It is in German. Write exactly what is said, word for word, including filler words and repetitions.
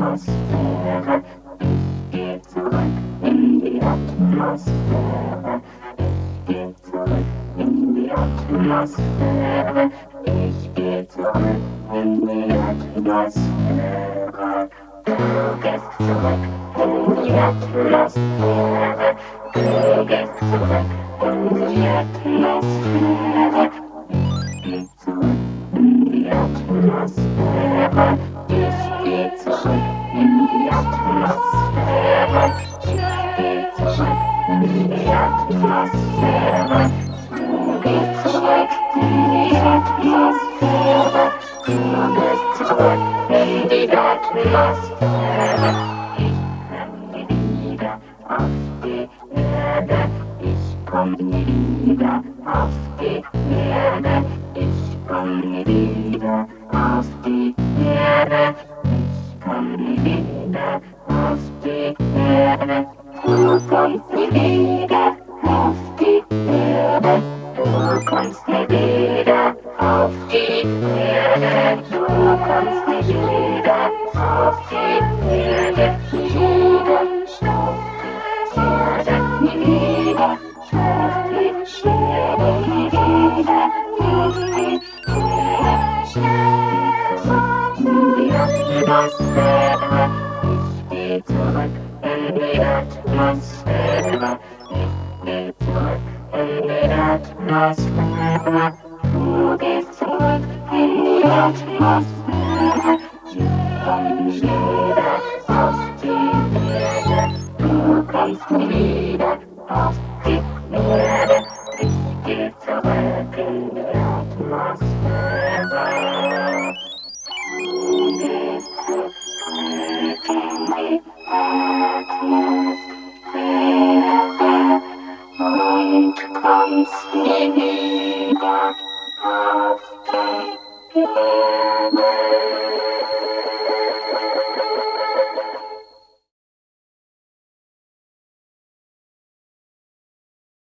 Atmosphäre. Ich geh zurück in die Atmosphäre. Ich geh zurück in die Atmosphäre. Ich geh zurück in die Atmosphäre. Du gehst zurück in die Atmosphäre. Du gehst zurück in die Atmosphäre. Ich geh zurück in die Atmosphäre. Ich geh zurück in die Atmosphäre. Ich geh zurück in die Atmosphäre. Du gehst zurück in die Atmosphäre. Du gehst zurück in die Atmosphäre. Ich komm nie wieder auf die Erde. Ich komm nie wieder auf die Erde. Ich komm nie wieder auf die Erde. Ich komm nie wieder auf die Erde. Du kommst nie wieder auf die Erde. Du kommst nie wieder auf die Erde. Du kommst nie wieder auf die Erde. Jeden Staub der Erde nie wieder. Auf die Erde nie wieder. Auf die Erde. Ich geh zurück in die Atmosphäre. Ich geh zurück in die Atmosphäre. Du gehst zurück in die Atmosphäre. Ich komm nie wieder auf die Erde. Du kommst nie wieder auf die Erde. Ich geh zurück in die Atmosphäre. Du gehst zurück in die Atmosphäre und kommst nie wieder auf